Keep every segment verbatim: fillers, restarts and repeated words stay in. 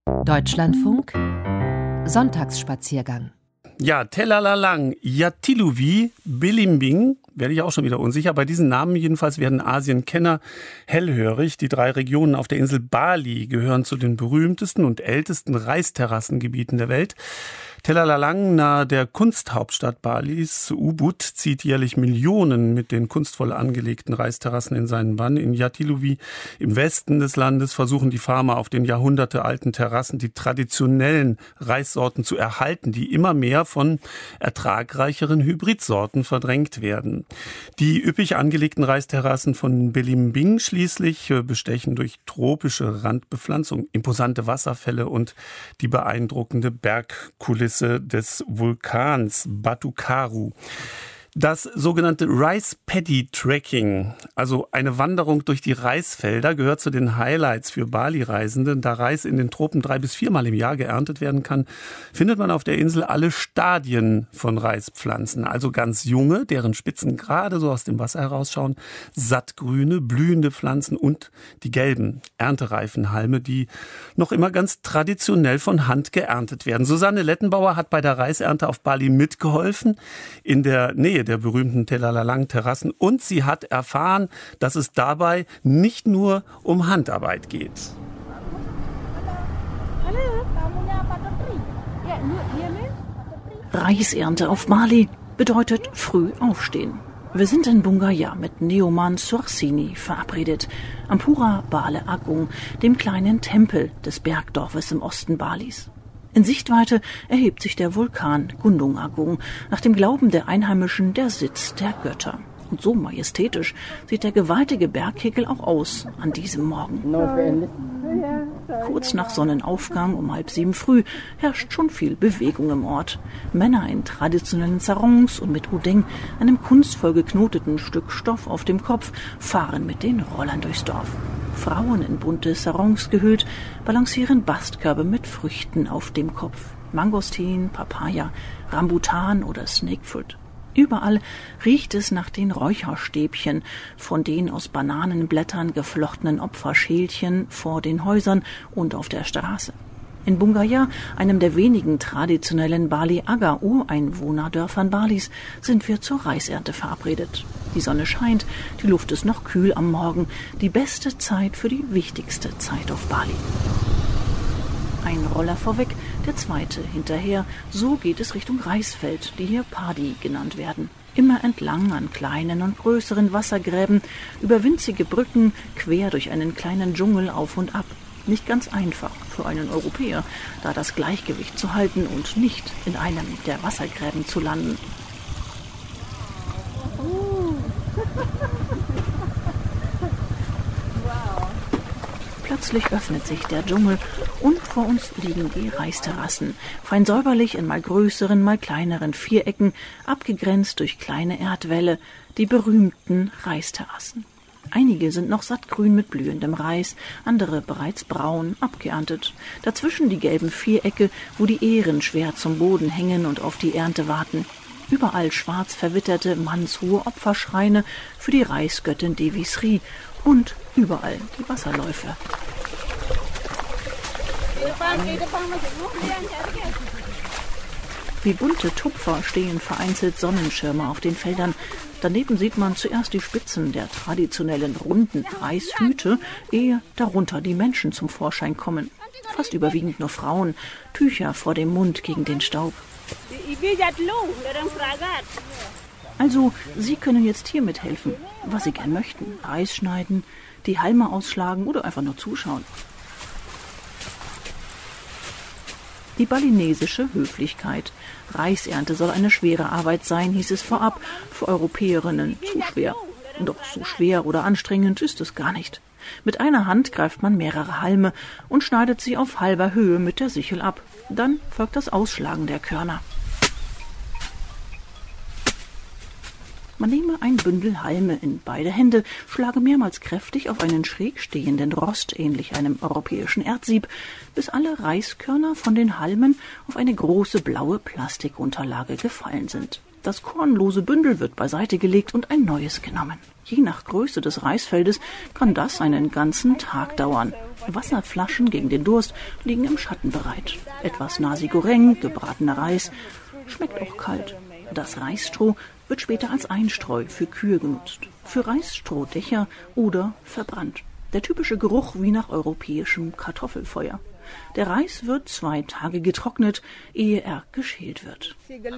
Deutschlandfunk Sonntagsspaziergang. Ja, Telalalang, Yatiluvi, Belimbing, werde ich auch schon wieder unsicher. Bei diesen Namen jedenfalls werden Asienkenner hellhörig. Die drei Regionen auf der Insel Bali gehören zu den berühmtesten und ältesten Reisterrassengebieten der Welt. Telalalang, nahe der Kunsthauptstadt Balis, Ubud, zieht jährlich Millionen mit den kunstvoll angelegten Reisterrassen in seinen Bann. In Yatiluvi, im Westen des Landes, versuchen die Farmer auf den jahrhundertealten Terrassen die traditionellen Reissorten zu erhalten, die immer mehr von ertragreicheren Hybridsorten verdrängt werden. Die üppig angelegten Reisterrassen von Belimbing schließlich bestechen durch tropische Randbepflanzung, imposante Wasserfälle und die beeindruckende Bergkulisse des Vulkans Batu Karu. Das sogenannte Rice Paddy Trekking, also eine Wanderung durch die Reisfelder, gehört zu den Highlights für Bali-Reisende. Da Reis in den Tropen drei bis viermal im Jahr geerntet werden kann, findet man auf der Insel alle Stadien von Reispflanzen. Also ganz junge, deren Spitzen gerade so aus dem Wasser herausschauen, sattgrüne, blühende Pflanzen und die gelben, erntereifen Halme, die noch immer ganz traditionell von Hand geerntet werden. Susanne Lettenbauer hat bei der Reisernte auf Bali mitgeholfen, in der Nähe der berühmten Telalalang-Terrassen, und sie hat erfahren, dass es dabei nicht nur um Handarbeit geht. Reisernte auf Bali bedeutet früh aufstehen. Wir sind in Bungaya mit Neoman Sursini verabredet, am Pura Bale Agung, dem kleinen Tempel des Bergdorfes im Osten Balis. In Sichtweite erhebt sich der Vulkan Gunung Agung, nach dem Glauben der Einheimischen der Sitz der Götter. Und so majestätisch sieht der gewaltige Berghegel auch aus an diesem Morgen. Kurz nach Sonnenaufgang um halb sieben früh herrscht schon viel Bewegung im Ort. Männer in traditionellen Sarongs und mit Udeng, einem kunstvoll geknoteten Stück Stoff auf dem Kopf, fahren mit den Rollern durchs Dorf. Frauen in bunte Sarongs gehüllt balancieren Bastkörbe mit Früchten auf dem Kopf. Mangostin, Papaya, Rambutan oder Snakefruit. Überall riecht es nach den Räucherstäbchen, von den aus Bananenblättern geflochtenen Opferschälchen vor den Häusern und auf der Straße. In Bungaya, einem der wenigen traditionellen Bali-Aga-Ureinwohnerdörfern Balis, sind wir zur Reisernte verabredet. Die Sonne scheint, die Luft ist noch kühl am Morgen, die beste Zeit für die wichtigste Zeit auf Bali. Ein Roller vorweg, der zweite hinterher, so geht es Richtung Reisfeld, die hier Paddy genannt werden. Immer entlang an kleinen und größeren Wassergräben, über winzige Brücken, quer durch einen kleinen Dschungel auf und ab. Nicht ganz einfach für einen Europäer, da das Gleichgewicht zu halten und nicht in einem der Wassergräben zu landen. Plötzlich öffnet sich der Dschungel und vor uns liegen die Reisterrassen, fein säuberlich in mal größeren, mal kleineren Vierecken, abgegrenzt durch kleine Erdwälle, die berühmten Reisterrassen. Einige sind noch sattgrün mit blühendem Reis, andere bereits braun, abgeerntet. Dazwischen die gelben Vierecke, wo die Ähren schwer zum Boden hängen und auf die Ernte warten. Überall schwarz verwitterte, mannshohe Opferschreine für die Reisgöttin Devi Sri und überall die Wasserläufe. Wie bunte Tupfer stehen vereinzelt Sonnenschirme auf den Feldern. Daneben sieht man zuerst die Spitzen der traditionellen runden Reishüte, ehe darunter die Menschen zum Vorschein kommen. Fast überwiegend nur Frauen, Tücher vor dem Mund gegen den Staub. Also, Sie können jetzt hier mithelfen, was Sie gern möchten. Reis schneiden, die Halme ausschlagen oder einfach nur zuschauen. Die balinesische Höflichkeit. Reisernte soll eine schwere Arbeit sein, hieß es vorab, für Europäerinnen zu schwer. Doch so schwer oder anstrengend ist es gar nicht. Mit einer Hand greift man mehrere Halme und schneidet sie auf halber Höhe mit der Sichel ab. Dann folgt das Ausschlagen der Körner. Man nehme ein Bündel Halme in beide Hände, schlage mehrmals kräftig auf einen schräg stehenden Rost, ähnlich einem europäischen Erdsieb, bis alle Reiskörner von den Halmen auf eine große blaue Plastikunterlage gefallen sind. Das kornlose Bündel wird beiseite gelegt und ein neues genommen. Je nach Größe des Reisfeldes kann das einen ganzen Tag dauern. Wasserflaschen gegen den Durst liegen im Schatten bereit. Etwas Nasi Goreng, gebratener Reis, schmeckt auch kalt. Das Reisstroh wird später als Einstreu für Kühe genutzt, für Reisstrohdächer oder verbrannt. Der typische Geruch wie nach europäischem Kartoffelfeuer. Der Reis wird zwei Tage getrocknet, ehe er geschält wird.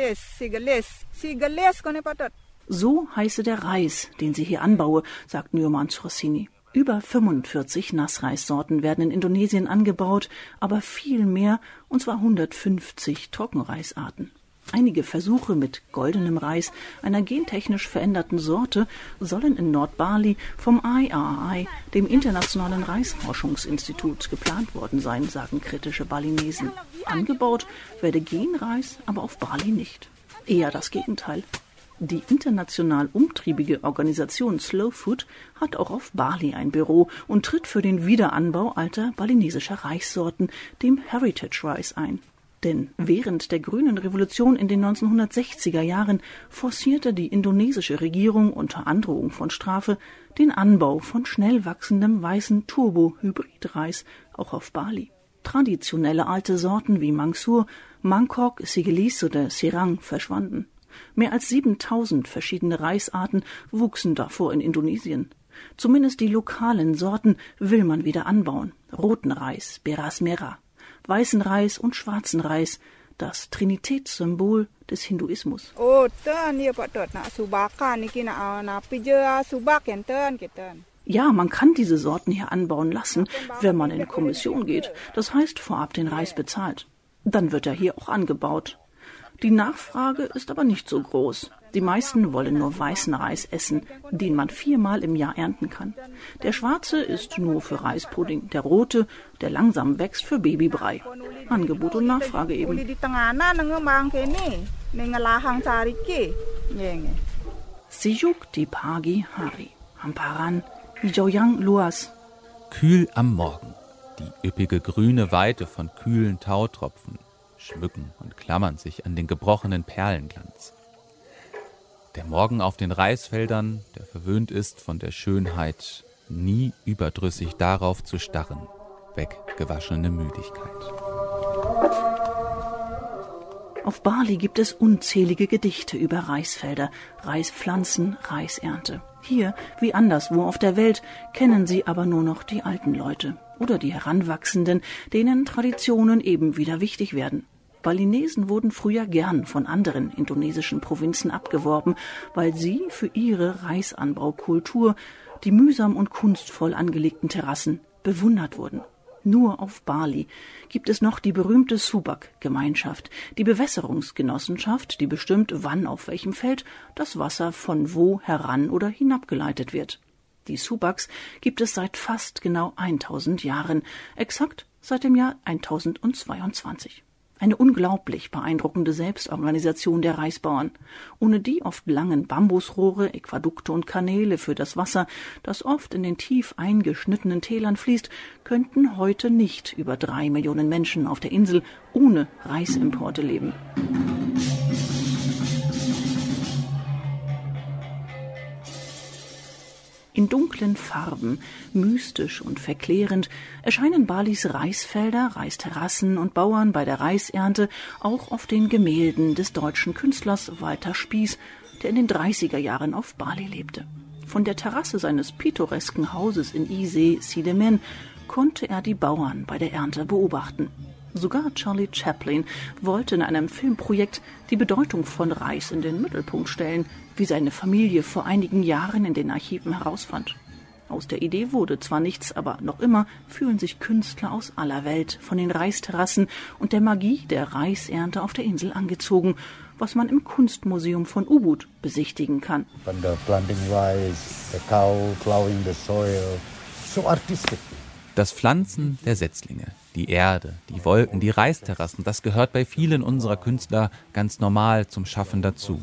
So heiße der Reis, den sie hier anbaue, sagt Nyoman Rossini. Über fünfundvierzig Nassreissorten werden in Indonesien angebaut, aber viel mehr, und zwar hundertfünfzig Trockenreisarten. Einige Versuche mit goldenem Reis, einer gentechnisch veränderten Sorte, sollen in Nordbali vom I R I, dem Internationalen Reisforschungsinstitut, geplant worden sein, sagen kritische Balinesen. Angebaut werde Genreis aber auf Bali nicht. Eher das Gegenteil. Die international umtriebige Organisation Slow Food hat auch auf Bali ein Büro und tritt für den Wiederanbau alter balinesischer Reissorten, dem Heritage Rice, ein. Denn während der grünen Revolution in den neunzehnhundertsechziger Jahren forcierte die indonesische Regierung unter Androhung von Strafe den Anbau von schnell wachsendem weißen Turbo-Hybridreis auch auf Bali. Traditionelle alte Sorten wie Mangsur, Mangkok, Segelis oder Serang verschwanden. Mehr als siebentausend verschiedene Reisarten wuchsen davor in Indonesien. Zumindest die lokalen Sorten will man wieder anbauen. Roten Reis, Beras Merah, weißen Reis und schwarzen Reis, das Trinitätssymbol des Hinduismus. Ja, man kann diese Sorten hier anbauen lassen, wenn man in Kommission geht. Das heißt, vorab den Reis bezahlt. Dann wird er hier auch angebaut. Die Nachfrage ist aber nicht so groß. Die meisten wollen nur weißen Reis essen, den man viermal im Jahr ernten kann. Der schwarze ist nur für Reispudding, der rote, der langsam wächst, für Babybrei. Angebot und Nachfrage eben. Sejuk di pagi hari, Hamparan, Hijoyang luas. Kühl am Morgen. Die üppige grüne Weite von kühlen Tautropfen schmücken und klammern sich an den gebrochenen Perlenglanz. Der Morgen auf den Reisfeldern, der verwöhnt ist von der Schönheit, nie überdrüssig darauf zu starren, weggewaschene Müdigkeit. Auf Bali gibt es unzählige Gedichte über Reisfelder, Reispflanzen, Reisernte. Hier, wie anderswo auf der Welt, kennen sie aber nur noch die alten Leute oder die Heranwachsenden, denen Traditionen eben wieder wichtig werden. Balinesen wurden früher gern von anderen indonesischen Provinzen abgeworben, weil sie für ihre Reisanbaukultur, die mühsam und kunstvoll angelegten Terrassen, bewundert wurden. Nur auf Bali gibt es noch die berühmte Subak-Gemeinschaft, die Bewässerungsgenossenschaft, die bestimmt, wann auf welchem Feld das Wasser von wo heran oder hinabgeleitet wird. Die Subaks gibt es seit fast genau tausend Jahren, exakt seit dem Jahr tausendzweiundzwanzig. Eine unglaublich beeindruckende Selbstorganisation der Reisbauern. Ohne die oft langen Bambusrohre, Aquädukte und Kanäle für das Wasser, das oft in den tief eingeschnittenen Tälern fließt, könnten heute nicht über drei Millionen Menschen auf der Insel ohne Reisimporte leben. In dunklen Farben, mystisch und verklärend, erscheinen Balis Reisfelder, Reisterrassen und Bauern bei der Reisernte auch auf den Gemälden des deutschen Künstlers Walter Spieß, der in den dreißiger Jahren auf Bali lebte. Von der Terrasse seines pittoresken Hauses in Ise, Sidemen, konnte er die Bauern bei der Ernte beobachten. Sogar Charlie Chaplin wollte in einem Filmprojekt die Bedeutung von Reis in den Mittelpunkt stellen, wie seine Familie vor einigen Jahren in den Archiven herausfand. Aus der Idee wurde zwar nichts, aber noch immer fühlen sich Künstler aus aller Welt von den Reisterrassen und der Magie der Reisernte auf der Insel angezogen, was man im Kunstmuseum von Ubud besichtigen kann. From the planting rice, the cow plowing the soil, so artistic. Das Pflanzen der Setzlinge, die Erde, die Wolken, die Reisterrassen, das gehört bei vielen unserer Künstler ganz normal zum Schaffen dazu.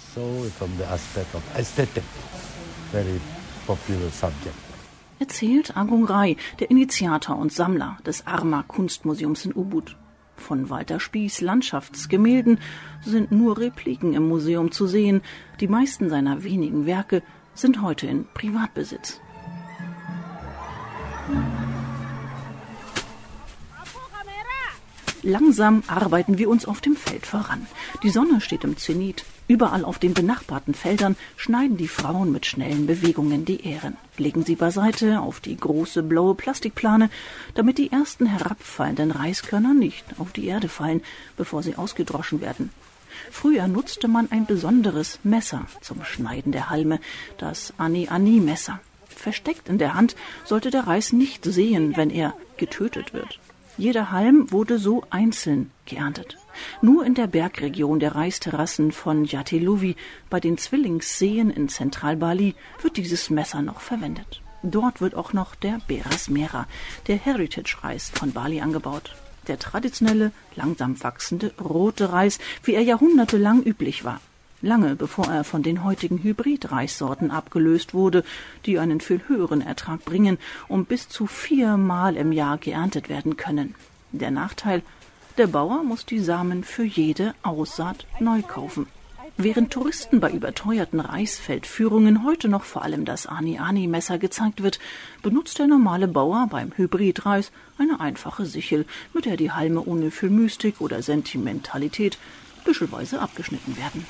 Erzählt Agung Rai, der Initiator und Sammler des Arma Kunstmuseums in Ubud. Von Walter Spieß Landschaftsgemälden sind nur Repliken im Museum zu sehen. Die meisten seiner wenigen Werke sind heute in Privatbesitz. Langsam arbeiten wir uns auf dem Feld voran. Die Sonne steht im Zenit. Überall auf den benachbarten Feldern schneiden die Frauen mit schnellen Bewegungen die Ähren, legen sie beiseite auf die große blaue Plastikplane, damit die ersten herabfallenden Reiskörner nicht auf die Erde fallen, bevor sie ausgedroschen werden. Früher nutzte man ein besonderes Messer zum Schneiden der Halme, das Ani-Ani-Messer. Versteckt in der Hand sollte der Reis nicht sehen, wenn er getötet wird. Jeder Halm wurde so einzeln geerntet. Nur in der Bergregion der Reisterrassen von Jatiluvi, bei den Zwillingsseen in Zentralbali, wird dieses Messer noch verwendet. Dort wird auch noch der Beras Merah, der Heritage-Reis von Bali, angebaut. Der traditionelle, langsam wachsende rote Reis, wie er jahrhundertelang üblich war. Lange bevor er von den heutigen Hybrid-Reissorten abgelöst wurde, die einen viel höheren Ertrag bringen und bis zu viermal im Jahr geerntet werden können. Der Nachteil: Der Bauer muss die Samen für jede Aussaat neu kaufen. Während Touristen bei überteuerten Reisfeldführungen heute noch vor allem das Ani-Ani-Messer gezeigt wird, benutzt der normale Bauer beim Hybridreis eine einfache Sichel, mit der die Halme ohne viel Mystik oder Sentimentalität büschelweise abgeschnitten werden.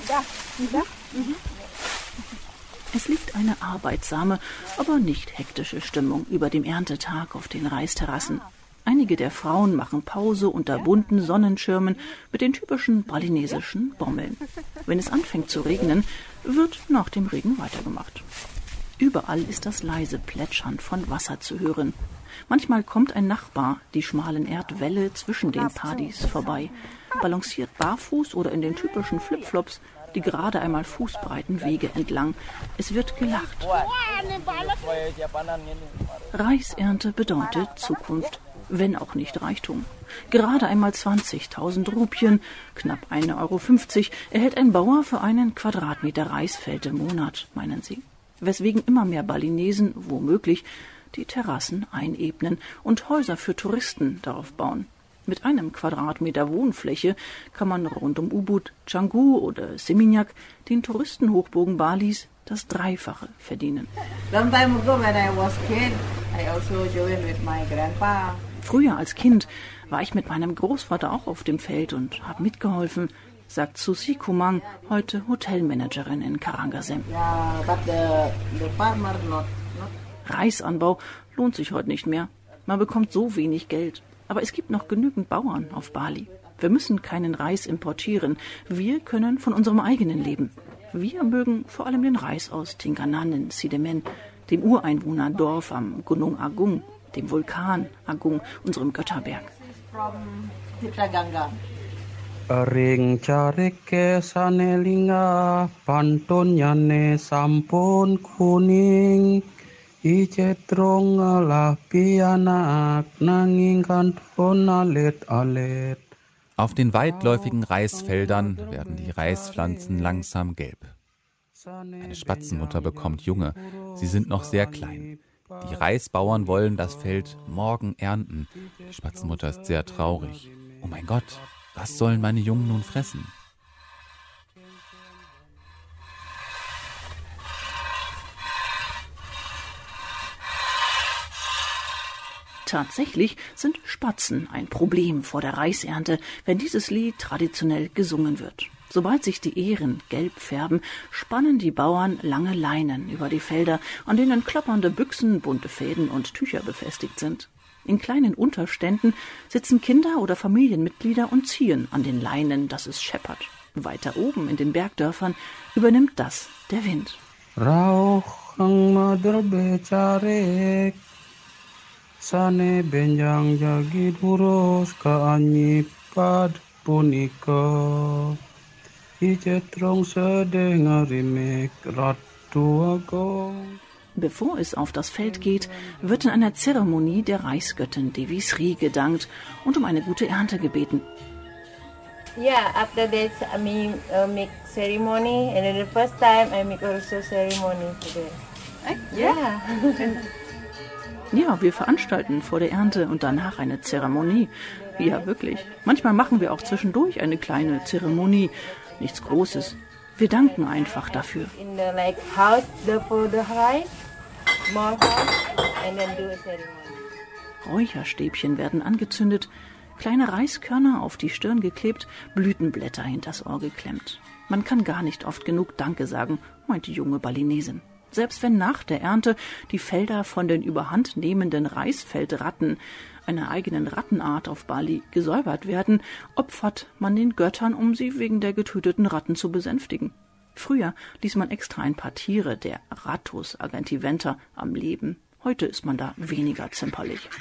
Es liegt eine arbeitsame, aber nicht hektische Stimmung über dem Erntetag auf den Reisterrassen. Einige der Frauen machen Pause unter bunten Sonnenschirmen mit den typischen balinesischen Bommeln. Wenn es anfängt zu regnen, wird nach dem Regen weitergemacht. Überall ist das leise Plätschern von Wasser zu hören. Manchmal kommt ein Nachbar die schmalen Erdwälle zwischen den Padis vorbei, balanciert barfuß oder in den typischen Flipflops die gerade einmal fußbreiten Wege entlang. Es wird gelacht. Reisernte bedeutet Zukunft, wenn auch nicht Reichtum. Gerade einmal zwanzigtausend Rupien, knapp ein Euro fünfzig, erhält ein Bauer für einen Quadratmeter Reisfeld im Monat, meinen Sie. Weswegen immer mehr Balinesen, womöglich, die Terrassen einebnen und Häuser für Touristen darauf bauen. Mit einem Quadratmeter Wohnfläche kann man rund um Ubud, Canggu oder Seminyak, den Touristenhochburgen Balis, das Dreifache verdienen. Früher als Kind war ich mit meinem Großvater auch auf dem Feld und habe mitgeholfen, sagt Susi Kumang, heute Hotelmanagerin in Karangasem. Reisanbau lohnt sich heute nicht mehr. Man bekommt so wenig Geld. Aber es gibt noch genügend Bauern auf Bali. Wir müssen keinen Reis importieren. Wir können von unserem eigenen leben. Wir mögen vor allem den Reis aus Tingganan in Sidemen, dem Ureinwohnerdorf am Gunung Agung, dem Vulkan Agung, unserem Götterberg. Ring carike sanelinga pantun yane sampun kuning. Auf den weitläufigen Reisfeldern werden die Reispflanzen langsam gelb. Eine Spatzenmutter bekommt Junge. Sie sind noch sehr klein. Die Reisbauern wollen das Feld morgen ernten. Die Spatzenmutter ist sehr traurig. Oh mein Gott, was sollen meine Jungen nun fressen? Tatsächlich sind Spatzen ein Problem vor der Reisernte, wenn dieses Lied traditionell gesungen wird. Sobald sich die Ähren gelb färben, spannen die Bauern lange Leinen über die Felder, an denen klappernde Büchsen, bunte Fäden und Tücher befestigt sind. In kleinen Unterständen sitzen Kinder oder Familienmitglieder und ziehen an den Leinen, dass es scheppert. Weiter oben in den Bergdörfern übernimmt das der Wind. Rauch ang maderbecare Sane benjang jagi durus ka anyi pad punika Ijetrong sedengarimek ratuago. Bevor es auf das Feld geht, wird in einer Zeremonie der Reisgöttin Devi Sri gedankt und um eine gute Ernte gebeten. Yeah, after that I mean, uh, make ceremony and then the first time I make also ceremony today. Yeah. Ja, wir veranstalten vor der Ernte und danach eine Zeremonie. Ja, wirklich. Manchmal machen wir auch zwischendurch eine kleine Zeremonie. Nichts Großes. Wir danken einfach dafür. In the like house the for the rice, small house, and then do a ceremony. Räucherstäbchen werden angezündet. Kleine Reiskörner auf die Stirn geklebt, Blütenblätter hinters Ohr geklemmt. Man kann gar nicht oft genug Danke sagen, meint die junge Balinesin. Selbst wenn nach der Ernte die Felder von den überhandnehmenden Reisfeldratten, einer eigenen Rattenart auf Bali, gesäubert werden, opfert man den Göttern, um sie wegen der getöteten Ratten zu besänftigen. Früher ließ man extra ein paar Tiere, der Rattus argentiventer, am Leben. Heute ist man da weniger zimperlich.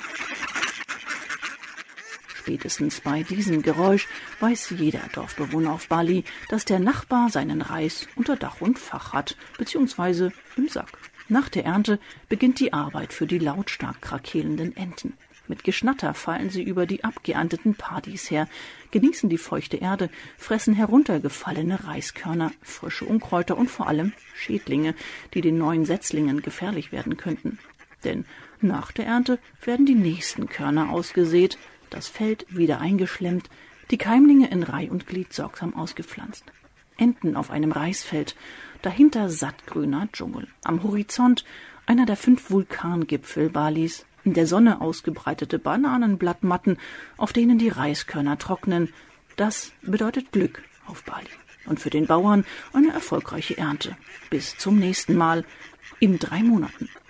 Spätestens bei diesem Geräusch weiß jeder Dorfbewohner auf Bali, dass der Nachbar seinen Reis unter Dach und Fach hat, beziehungsweise im Sack. Nach der Ernte beginnt die Arbeit für die lautstark krakelnden Enten. Mit Geschnatter fallen sie über die abgeernteten Padis her, genießen die feuchte Erde, fressen heruntergefallene Reiskörner, frische Unkräuter und vor allem Schädlinge, die den neuen Setzlingen gefährlich werden könnten. Denn nach der Ernte werden die nächsten Körner ausgesät, das Feld wieder eingeschlemmt, die Keimlinge in Reih und Glied sorgsam ausgepflanzt. Enten auf einem Reisfeld, dahinter sattgrüner Dschungel. Am Horizont einer der fünf Vulkangipfel Balis, in der Sonne ausgebreitete Bananenblattmatten, auf denen die Reiskörner trocknen. Das bedeutet Glück auf Bali. Und für den Bauern eine erfolgreiche Ernte. Bis zum nächsten Mal in drei Monaten.